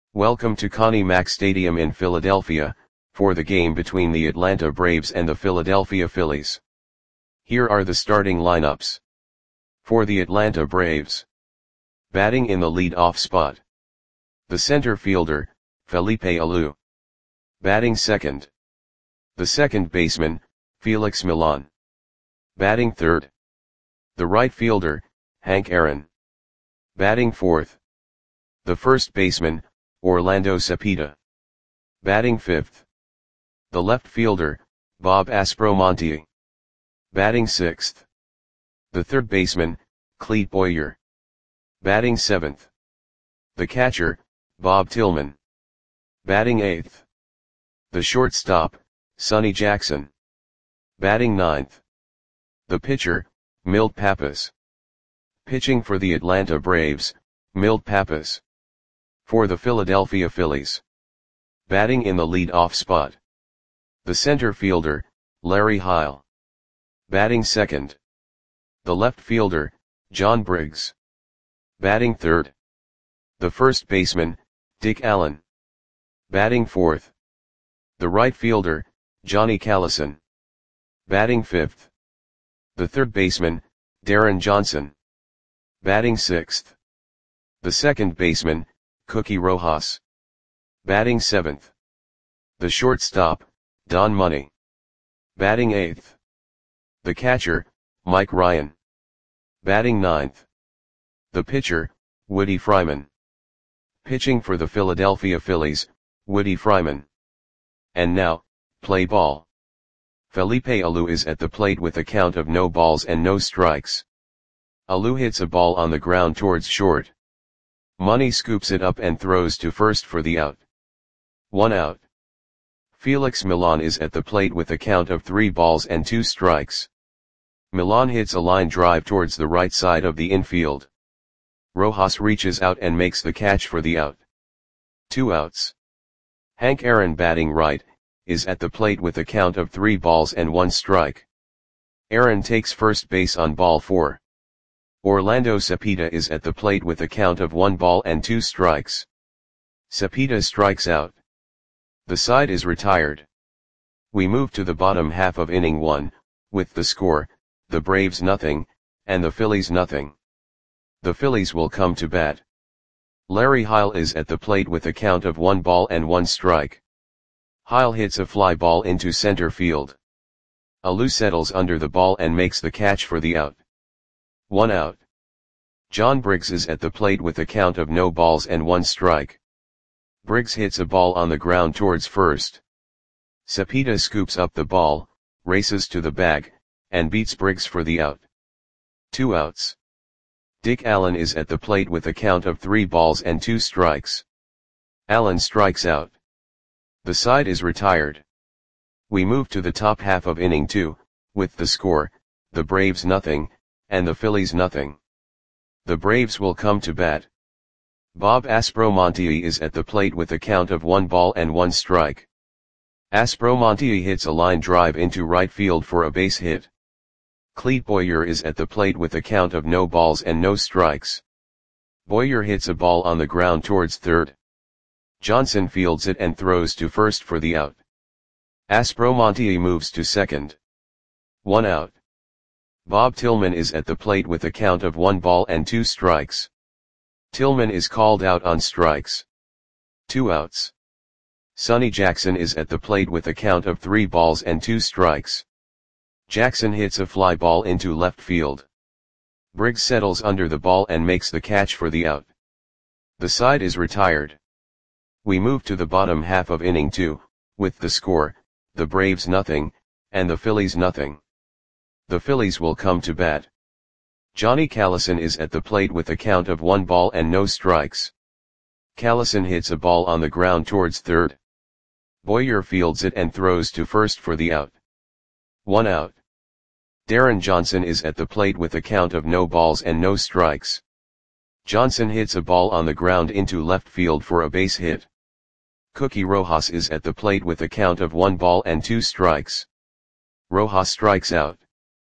Welcome to Connie Mack Stadium in Philadelphia, for the game between the Atlanta Braves and the Philadelphia Phillies. Here are the starting lineups. For the Atlanta Braves. Batting in the lead-off spot. The center fielder, Felipe Alou. Batting second. The second baseman, Felix Millan. Batting third. The right fielder, Hank Aaron. Batting fourth. The first baseman, Orlando Cepeda. Batting fifth. The left fielder, Bob Aspromonte. Batting sixth. The third baseman, Clete Boyer. Batting seventh. The catcher, Bob Tillman. Batting eighth. The shortstop, Sonny Jackson. Batting ninth. The pitcher, Milt Pappas. Pitching for the Atlanta Braves, Milt Pappas. For the Philadelphia Phillies. Batting in the lead-off spot. The center fielder, Larry Heil. Batting second. The left fielder, John Briggs. Batting third. The first baseman, Dick Allen. Batting fourth. The right fielder, Johnny Callison. Batting fifth. The third baseman, Darren Johnson. Batting sixth. The second baseman, Cookie Rojas. Batting seventh. The shortstop, Don Money. Batting eighth. The catcher, Mike Ryan. Batting ninth. The pitcher, Woody Fryman. Pitching for the Philadelphia Phillies, Woody Fryman. And now, play ball. Felipe Alou is at the plate with a count of no balls and no strikes. Alou hits a ball on the ground towards short. Money scoops it up and throws to first for the out. 1 out. Felix Millan is at the plate with a count of 3 balls and 2 strikes. Millan hits a line drive towards the right side of the infield. Rojas reaches out and makes the catch for the out. 2 outs. Hank Aaron, batting right, is at the plate with a count of 3 balls and 1 strike. Aaron takes first base on ball 4. Orlando Cepeda is at the plate with a count of 1 ball and 2 strikes. Cepeda strikes out. The side is retired. We move to the bottom half of inning 1, with the score, the Braves nothing, and the Phillies nothing. The Phillies will come to bat. Larry Heil is at the plate with a count of 1 ball and 1 strike. Heil hits a fly ball into center field. Alou settles under the ball and makes the catch for the out. 1 out. John Briggs is at the plate with a count of no balls and 1 strike. Briggs hits a ball on the ground towards first. Cepeda scoops up the ball, races to the bag, and beats Briggs for the out. 2 outs. Dick Allen is at the plate with a count of 3 balls and 2 strikes. Allen strikes out. The side is retired. We move to the top half of inning 2, with the score, the Braves nothing, and the Phillies nothing. The Braves will come to bat. Bob Aspromonte is at the plate with a count of 1 ball and 1 strike. Aspromonte hits a line drive into right field for a base hit. Clete Boyer is at the plate with a count of no balls and no strikes. Boyer hits a ball on the ground towards third. Johnson fields it and throws to first for the out. Aspromonte moves to second. 1 out. Bob Tillman is at the plate with a count of 1 ball and 2 strikes. Tillman is called out on strikes. 2 outs. Sonny Jackson is at the plate with a count of 3 balls and 2 strikes. Jackson hits a fly ball into left field. Briggs settles under the ball and makes the catch for the out. The side is retired. We move to the bottom half of inning 2, with the score, the Braves nothing, and the Phillies nothing. The Phillies will come to bat. Johnny Callison is at the plate with a count of 1 ball and no strikes. Callison hits a ball on the ground towards third. Boyer fields it and throws to first for the out. 1 out. Darren Johnson is at the plate with a count of no balls and no strikes. Johnson hits a ball on the ground into left field for a base hit. Cookie Rojas is at the plate with a count of 1 ball and 2 strikes. Rojas strikes out.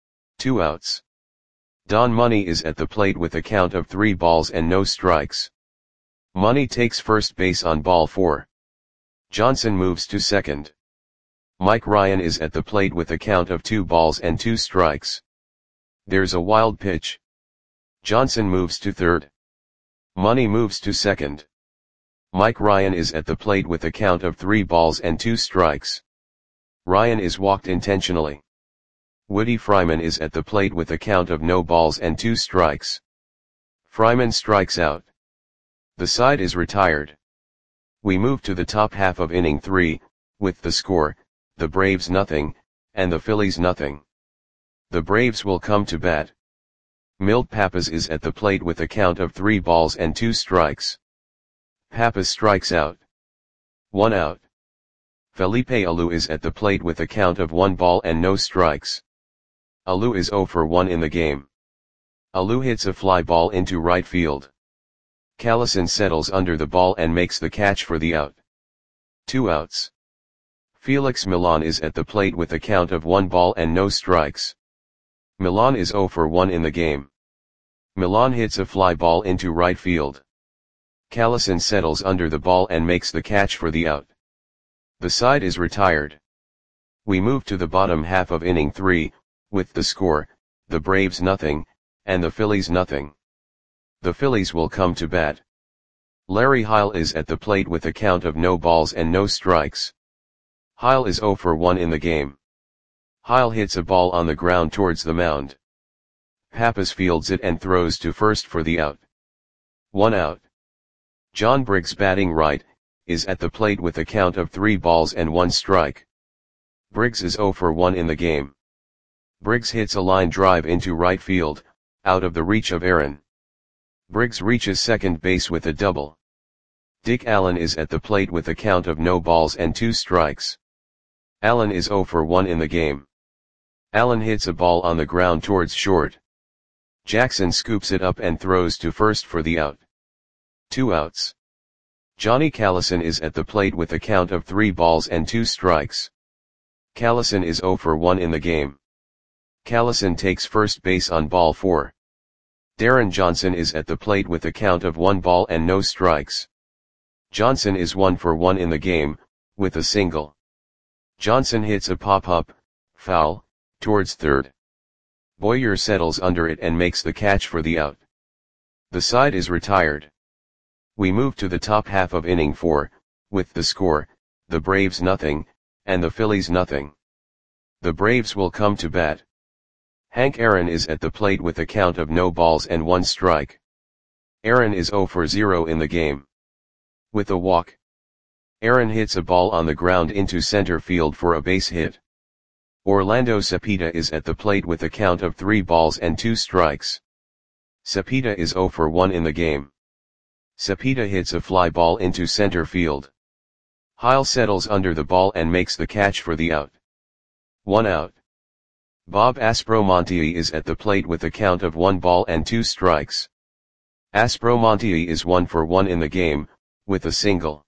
2 outs. Don Money is at the plate with a count of 3 balls and no strikes. Money takes first base on ball 4. Johnson moves to second. Mike Ryan is at the plate with a count of 2 balls and 2 strikes. There's a wild pitch. Johnson moves to third. Money moves to second. Mike Ryan is at the plate with a count of 3 balls and 2 strikes. Ryan is walked intentionally. Woody Fryman is at the plate with a count of no balls and 2 strikes. Fryman strikes out. The side is retired. We move to the top half of inning 3, with the score, the Braves nothing, and the Phillies nothing. The Braves will come to bat. Milt Pappas is at the plate with a count of 3 balls and 2 strikes. Pappas strikes out. 1 out. Felipe Alou is at the plate with a count of 1 ball and no strikes. Alou is 0 for 1 in the game. Alou hits a fly ball into right field. Callison settles under the ball and makes the catch for the out. 2 outs. Felix Millan is at the plate with a count of 1 ball and no strikes. Millan is 0 for 1 in the game. Millan hits a fly ball into right field. Callison settles under the ball and makes the catch for the out. The side is retired. We move to the bottom half of inning 3, with the score, the Braves nothing, and the Phillies nothing. The Phillies will come to bat. Larry Heil is at the plate with a count of no balls and no strikes. Heil is 0 for 1 in the game. Heil hits a ball on the ground towards the mound. Pappas fields it and throws to first for the out. 1 out. John Briggs, batting right, is at the plate with a count of 3 balls and 1 strike. Briggs is 0 for 1 in the game. Briggs hits a line drive into right field, out of the reach of Aaron. Briggs reaches second base with a double. Dick Allen is at the plate with a count of no balls and 2 strikes. Allen is 0 for 1 in the game. Allen hits a ball on the ground towards short. Jackson scoops it up and throws to first for the out. 2 outs. Johnny Callison is at the plate with a count of 3 balls and 2 strikes. Callison is 0 for 1 in the game. Callison takes first base on ball 4. Darren Johnson is at the plate with a count of 1 ball and no strikes. Johnson is 1 for 1 in the game, with a single. Johnson hits a pop-up, foul, towards third. Boyer settles under it and makes the catch for the out. The side is retired. We move to the top half of inning 4, with the score, the Braves nothing, and the Phillies nothing. The Braves will come to bat. Hank Aaron is at the plate with a count of no balls and 1 strike. Aaron is 0 for 0 in the game. With a walk. Aaron hits a ball on the ground into center field for a base hit. Orlando Cepeda is at the plate with a count of 3 balls and 2 strikes. Cepeda is 0 for 1 in the game. Cepeda hits a fly ball into center field. Heil settles under the ball and makes the catch for the out. 1 out. Bob Aspromonte is at the plate with a count of 1 ball and 2 strikes. Aspromonte is 1 for 1 in the game, with a single.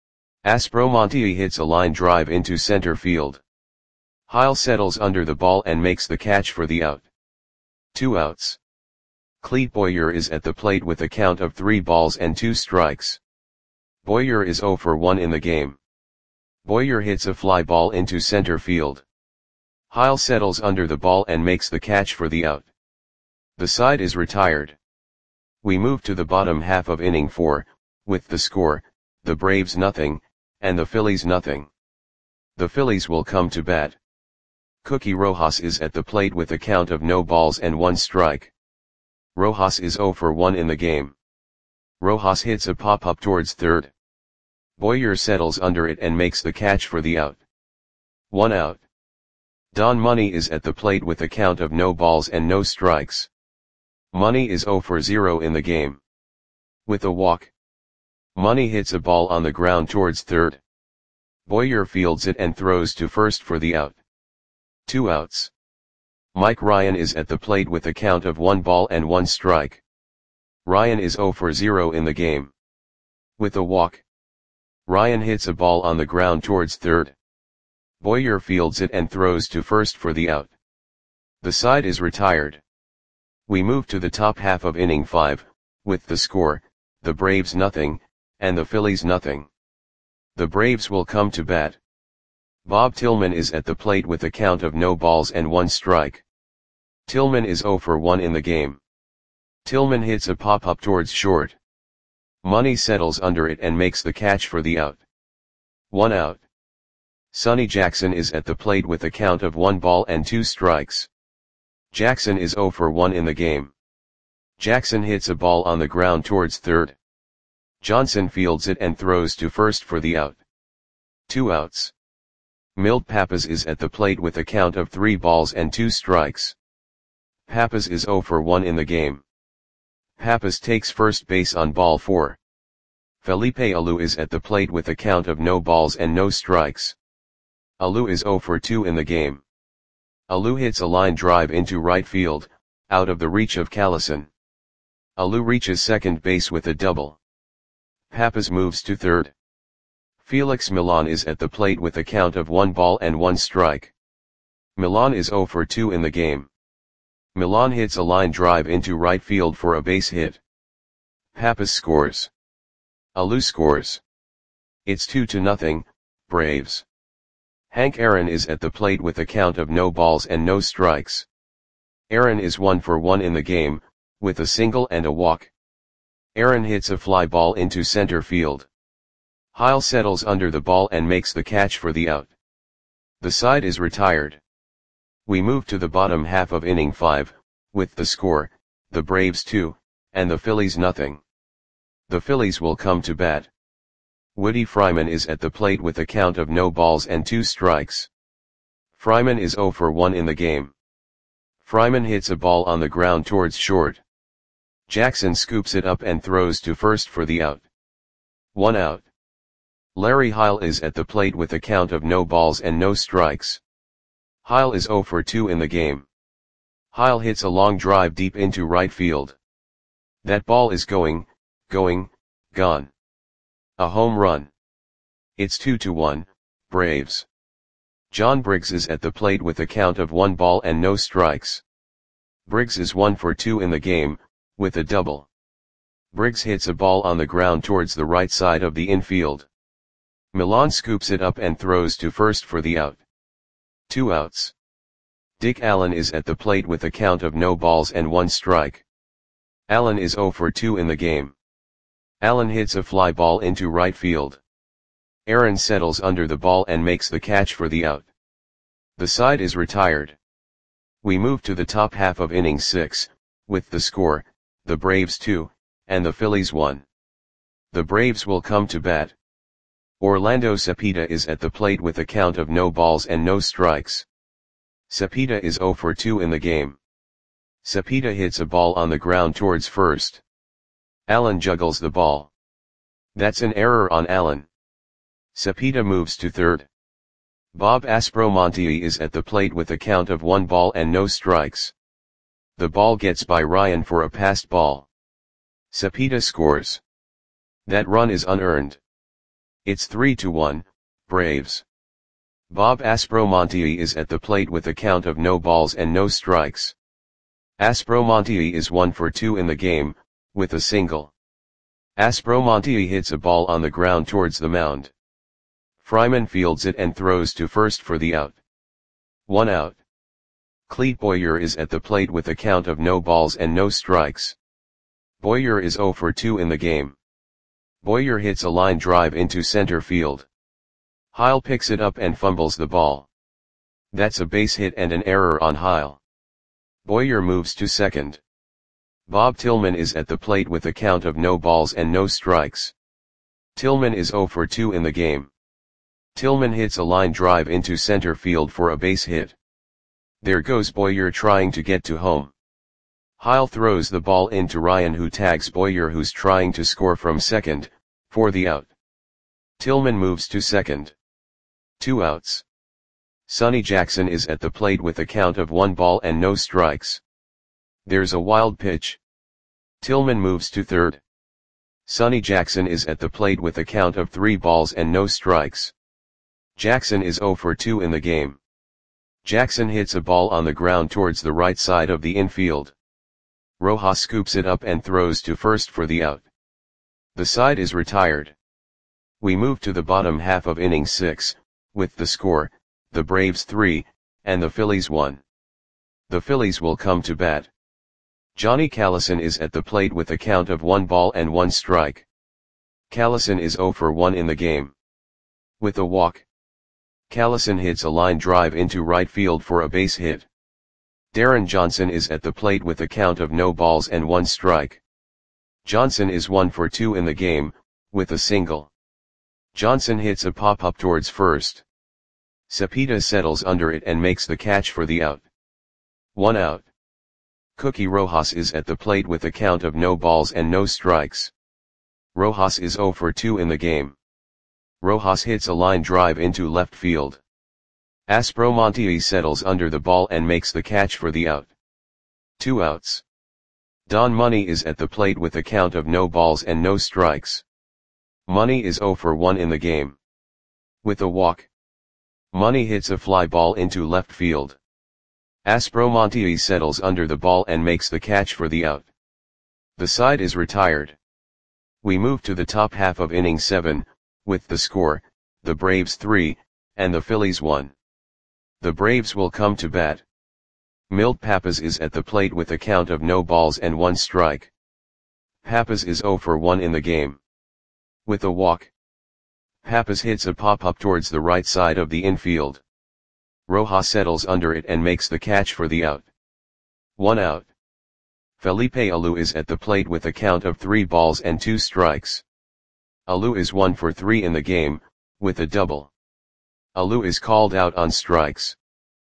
Aspromonte hits a line drive into center field. Heil settles under the ball and makes the catch for the out. 2 outs. Clete Boyer is at the plate with a count of 3 balls and 2 strikes. Boyer is 0 for 1 in the game. Boyer hits a fly ball into center field. Heil settles under the ball and makes the catch for the out. The side is retired. We move to the bottom half of inning 4, with the score, the Braves nothing, and the Phillies nothing. The Phillies will come to bat. Cookie Rojas is at the plate with a count of no balls and 1 strike. Rojas is 0 for 1 in the game. Rojas hits a pop-up towards third. Boyer settles under it and makes the catch for the out. 1 out. Don Money is at the plate with a count of no balls and no strikes. Money is 0 for 0 in the game. With a walk. Money hits a ball on the ground towards third. Boyer fields it and throws to first for the out. 2 outs. Mike Ryan is at the plate with a count of 1 ball and 1 strike. Ryan is 0 for 0 in the game. With a walk. Ryan hits a ball on the ground towards third. Boyer fields it and throws to first for the out. The side is retired. We move to the top half of inning 5, with the score, the Braves nothing, and the Phillies nothing. The Braves will come to bat. Bob Tillman is at the plate with a count of no balls and 1 strike. Tillman is 0 for 1 in the game. Tillman hits a pop-up towards short. Money settles under it and makes the catch for the out. 1 out. Sonny Jackson is at the plate with a count of 1 ball and 2 strikes. Jackson is 0 for 1 in the game. Jackson hits a ball on the ground towards third. Johnson fields it and throws to first for the out. 2 outs. Milt Pappas is at the plate with a count of 3 balls and 2 strikes. Pappas is 0 for 1 in the game. Pappas takes first base on ball 4. Felipe Alou is at the plate with a count of no balls and no strikes. Alou is 0 for 2 in the game. Alou hits a line drive into right field, out of the reach of Callison. Alou reaches second base with a double. Pappas moves to third. Felix Millan is at the plate with a count of 1 ball and 1 strike. Millan is 0 for 2 in the game. Millan hits a line drive into right field for a base hit. Pappas scores. Alou scores. It's 2-0, Braves. Hank Aaron is at the plate with a count of no balls and no strikes. Aaron is 1 for 1 in the game, with a single and a walk. Aaron hits a fly ball into center field. Heil settles under the ball and makes the catch for the out. The side is retired. We move to the bottom half of inning 5, with the score, the Braves 2, and the Phillies nothing. The Phillies will come to bat. Woody Fryman is at the plate with a count of no balls and 2 strikes. Fryman is 0 for 1 in the game. Fryman hits a ball on the ground towards short. Jackson scoops it up and throws to first for the out. 1 out. Larry Heil is at the plate with a count of no balls and no strikes. Heil is 0 for 2 in the game. Heil hits a long drive deep into right field. That ball is gone. A home run. It's 2-1, Braves. John Briggs is at the plate with a count of 1 ball and no strikes. Briggs is 1 for 2 in the game, with a double. Briggs hits a ball on the ground towards the right side of the infield. Millan scoops it up and throws to first for the out. 2 outs. Dick Allen is at the plate with a count of no balls and 1 strike. Allen is 0 for 2 in the game. Allen hits a fly ball into right field. Aaron settles under the ball and makes the catch for the out. The side is retired. We move to the top half of inning 6, with the score, the Braves 2, and the Phillies 1. The Braves will come to bat. Orlando Cepeda is at the plate with a count of no balls and no strikes. Cepeda is 0 for 2 in the game. Cepeda hits a ball on the ground towards first. Allen juggles the ball. That's an error on Allen. Cepeda moves to third. Bob Aspromonte is at the plate with a count of 1 ball and no strikes. The ball gets by Ryan for a passed ball. Cepeda scores. That run is unearned. It's 3-1, Braves. Bob Aspromonte is at the plate with a count of no balls and no strikes. Aspromonte is 1 for 2 in the game, with a single. Aspromonte hits a ball on the ground towards the mound. Fryman fields it and throws to first for the out. 1 out. Clete Boyer is at the plate with a count of no balls and no strikes. Boyer is 0 for 2 in the game. Boyer hits a line drive into center field. Heil picks it up and fumbles the ball. That's a base hit and an error on Heil. Boyer moves to second. Bob Tillman is at the plate with a count of no balls and no strikes. Tillman is 0 for 2 in the game. Tillman hits a line drive into center field for a base hit. There goes Boyer trying to get to home. Heil throws the ball into Ryan, who tags Boyer, who's trying to score from second, for the out. Tillman moves to second. 2 outs. Sonny Jackson is at the plate with a count of 1 ball and no strikes. There's a wild pitch. Tillman moves to third. Sonny Jackson is at the plate with a count of 3 balls and no strikes. Jackson is 0 for 2 in the game. Jackson hits a ball on the ground towards the right side of the infield. Rojas scoops it up and throws to first for the out. The side is retired. We move to the bottom half of inning 6, with the score, the Braves 3, and the Phillies 1. The Phillies will come to bat. Johnny Callison is at the plate with a count of 1 ball and 1 strike. Callison is 0 for 1 in the game. With a walk, Callison hits a line drive into right field for a base hit. Darren Johnson is at the plate with a count of no balls and 1 strike. Johnson is 1 for 2 in the game, with a single. Johnson hits a pop-up towards first. Cepeda settles under it and makes the catch for the out. 1 out. Cookie Rojas is at the plate with a count of no balls and no strikes. Rojas is 0 for 2 in the game. Rojas hits a line drive into left field. Aspromonte settles under the ball and makes the catch for the out. 2 outs. Don Money is at the plate with a count of no balls and no strikes. Money is 0 for 1 in the game. With a walk, Money hits a fly ball into left field. Aspromonte settles under the ball and makes the catch for the out. The side is retired. We move to the top half of inning 7, with the score, the Braves 3, and the Phillies 1. The Braves will come to bat. Milt Pappas is at the plate with a count of no balls and 1 strike. Pappas is 0 for 1 in the game. With a walk, Pappas hits a pop-up towards the right side of the infield. Rojas settles under it and makes the catch for the out. 1 out. Felipe Alou is at the plate with a count of 3 balls and 2 strikes. Alou is 1 for 3 in the game, with a double. Alou is called out on strikes.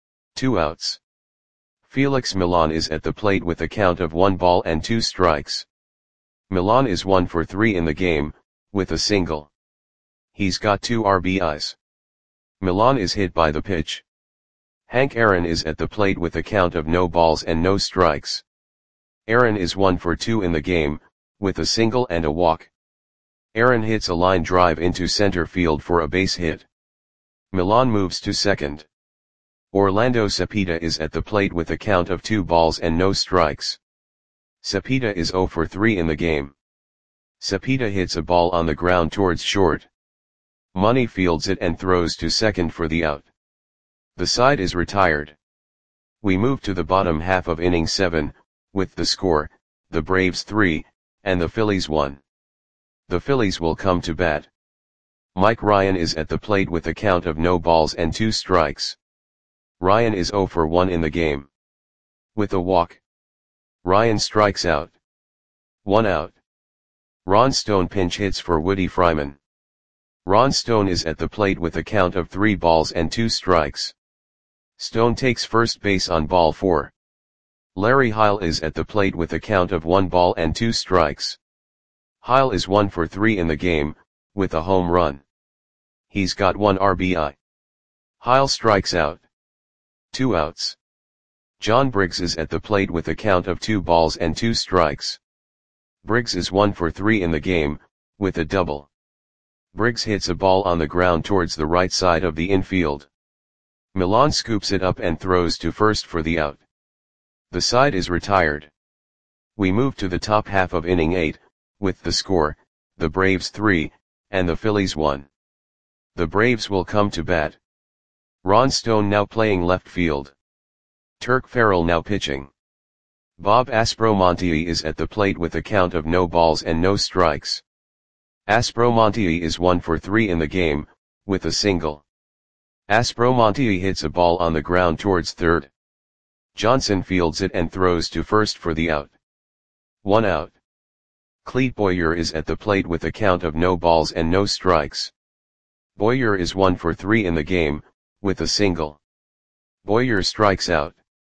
2 outs. Felix Millan is at the plate with a count of 1 ball and 2 strikes. Millan is 1 for 3 in the game, with a single. He's got 2 RBIs. Millan is hit by the pitch. Hank Aaron is at the plate with a count of no balls and no strikes. Aaron is 1 for 2 in the game, with a single and a walk. Aaron hits a line drive into center field for a base hit. Millan moves to second. Orlando Cepeda is at the plate with a count of 2 balls and no strikes. Cepeda is 0 for 3 in the game. Cepeda hits a ball on the ground towards short. Money fields it and throws to second for the out. The side is retired. We move to the bottom half of inning 7, with the score, the Braves 3, and the Phillies 1. The Phillies will come to bat. Mike Ryan is at the plate with a count of no balls and 2 strikes. Ryan is 0 for 1 in the game. With a walk, Ryan strikes out. 1 out. Ron Stone pinch hits for Woody Fryman. Ron Stone is at the plate with a count of 3 balls and 2 strikes. Stone takes first base on ball 4. Larry Heil is at the plate with a count of 1 ball and 2 strikes. Heil is 1 for 3 in the game, with a home run. He's got 1 RBI. Heil strikes out. 2 outs. John Briggs is at the plate with a count of 2 balls and 2 strikes. Briggs is 1 for 3 in the game, with a double. Briggs hits a ball on the ground towards the right side of the infield. Millan scoops it up and throws to first for the out. The side is retired. We move to the top half of inning 8, with the score, the Braves 3, and the Phillies 1. The Braves will come to bat. Ron Stone now playing left field. Turk Farrell now pitching. Bob Aspromonte is at the plate with a count of no balls and no strikes. Aspromonte is 1 for 3 in the game, with a single. Aspromonte hits a ball on the ground towards third. Johnson fields it and throws to first for the out. 1 out. Clete Boyer is at the plate with a count of no balls and no strikes. Boyer is 1 for 3 in the game, with a single. Boyer strikes out.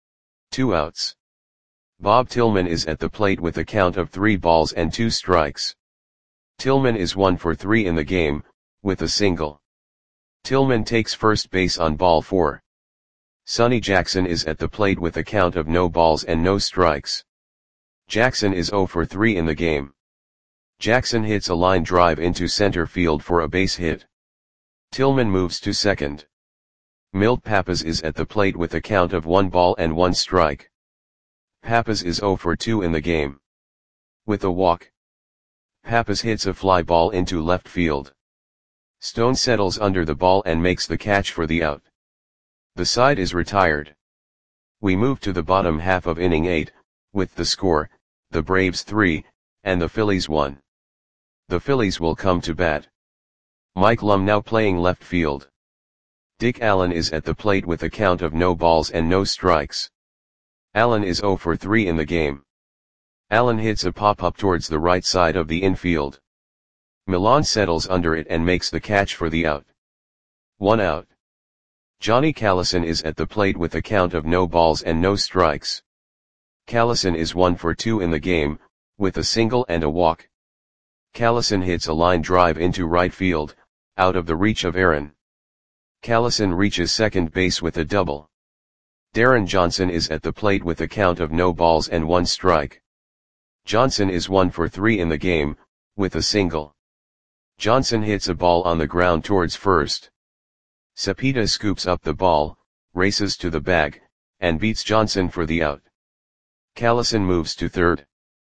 2 outs. Bob Tillman is at the plate with a count of 3 balls and 2 strikes. Tillman is 1 for 3 in the game, with a single. Tillman takes first base on ball 4. Sonny Jackson is at the plate with a count of no balls and no strikes. Jackson is 0 for 3 in the game. Jackson hits a line drive into center field for a base hit. Tillman moves to second. Milt Pappas is at the plate with a count of 1 ball and 1 strike. Pappas is 0 for 2 in the game. With a walk, Pappas hits a fly ball into left field. Stone settles under the ball and makes the catch for the out. The side is retired. We move to the bottom half of inning 8, with the score, the Braves 3, and the Phillies 1. The Phillies will come to bat. Mike Lum now playing left field. Dick Allen is at the plate with a count of no balls and no strikes. Allen is 0 for 3 in the game. Allen hits a pop-up towards the right side of the infield. Milan settles under it and makes the catch for the out. 1 out. Johnny Callison is at the plate with a count of no balls and no strikes. Callison is 1 for 2 in the game, with a single and a walk. Callison hits a line drive into right field, out of the reach of Aaron. Callison reaches second base with a double. Darren Johnson is at the plate with a count of no balls and 1 strike. Johnson is 1 for 3 in the game, with a single. Johnson hits a ball on the ground towards first. Cepeda scoops up the ball, races to the bag, and beats Johnson for the out. Callison moves to third.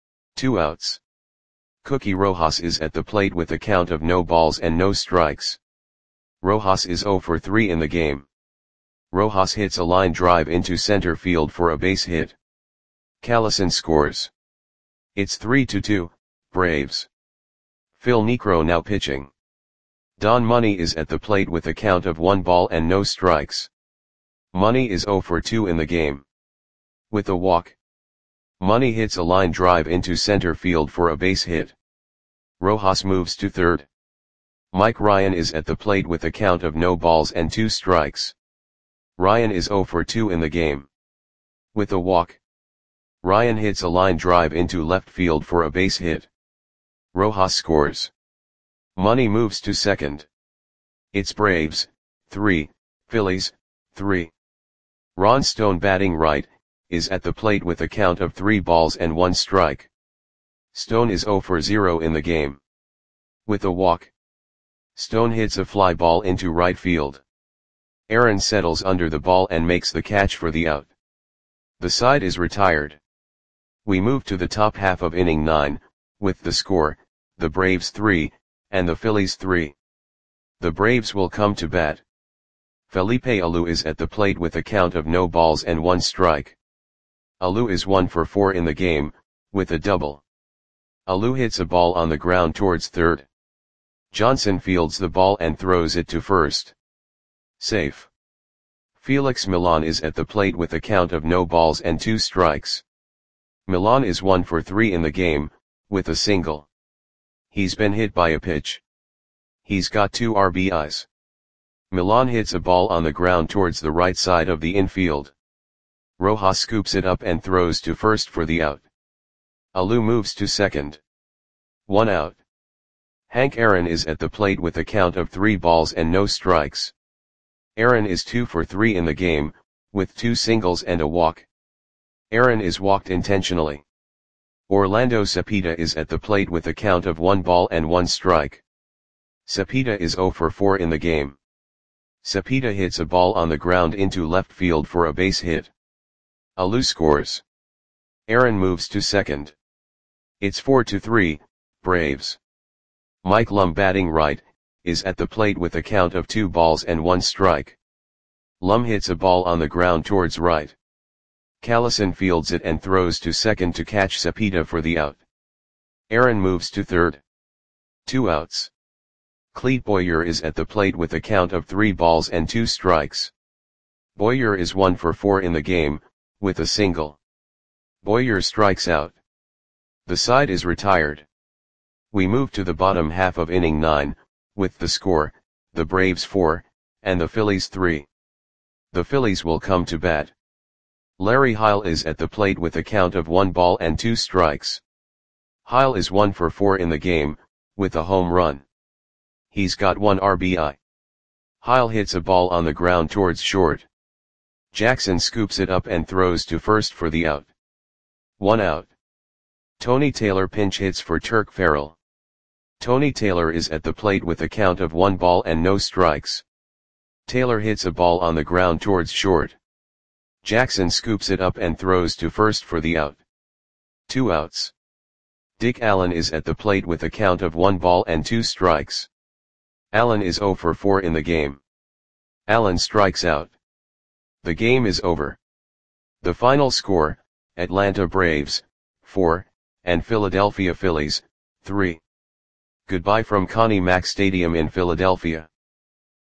2 outs. Cookie Rojas is at the plate with a count of no balls and no strikes. Rojas is 0 for 3 in the game. Rojas hits a line drive into center field for a base hit. Callison scores. It's 3-2, Braves. Phil Niekro now pitching. Don Money is at the plate with a count of 1 ball and no strikes. Money is 0 for 2 in the game. With a walk. Money hits a line drive into center field for a base hit. Rojas moves to third. Mike Ryan is at the plate with a count of no balls and 2 strikes. Ryan is 0 for 2 in the game. With a walk. Ryan hits a line drive into left field for a base hit. Rojas scores. Money moves to second. It's Braves, 3, Phillies, 3. Ron Stone batting right, is at the plate with a count of 3 balls and 1 strike. Stone is 0 for 0 in the game. With a walk. Stone hits a fly ball into right field. Aaron settles under the ball and makes the catch for the out. The side is retired. We move to the top half of inning 9, with the score, the Braves 3, and the Phillies 3. The Braves will come to bat. Felipe Alou is at the plate with a count of no balls and 1 strike. Alou is 1 for 4 in the game, with a double. Alou hits a ball on the ground towards third. Johnson fields the ball and throws it to first. Safe. Felix Milan is at the plate with a count of no balls and 2 strikes. Milan is 1 for 3 in the game, with a single. He's been hit by a pitch. He's got 2 RBIs. Milan hits a ball on the ground towards the right side of the infield. Rojas scoops it up and throws to first for the out. Alou moves to second. 1 out. Hank Aaron is at the plate with a count of 3 balls and no strikes. Aaron is 2 for 3 in the game, with 2 singles and a walk. Aaron is walked intentionally. Orlando Cepeda is at the plate with a count of 1 ball and 1 strike. Cepeda is 0 for 4 in the game. Cepeda hits a ball on the ground into left field for a base hit. Alou scores. Aaron moves to second. It's 4-3, Braves. Mike Lum batting right, is at the plate with a count of 2 balls and 1 strike. Lum hits a ball on the ground towards right. Callison fields it and throws to second to catch Cepeda for the out. Aaron moves to third. 2 outs. Clete Boyer is at the plate with a count of 3 balls and 2 strikes. Boyer is 1 for 4 in the game, with a single. Boyer strikes out. The side is retired. We move to the bottom half of inning 9, with the score, the Braves 4, and the Phillies 3. The Phillies will come to bat. Larry Heil is at the plate with a count of 1 ball and 2 strikes. Heil is 1 for 4 in the game, with a home run. He's got 1 RBI. Heil hits a ball on the ground towards short. Jackson scoops it up and throws to first for the out. 1 out. Tony Taylor pinch hits for Turk Farrell. Tony Taylor is at the plate with a count of 1 ball and no strikes. Taylor hits a ball on the ground towards short. Jackson scoops it up and throws to first for the out. 2 outs. Dick Allen is at the plate with a count of 1 ball and 2 strikes. Allen is 0 for 4 in the game. Allen strikes out. The game is over. The final score, Atlanta Braves, 4, and Philadelphia Phillies, 3. Goodbye from Connie Mack Stadium in Philadelphia.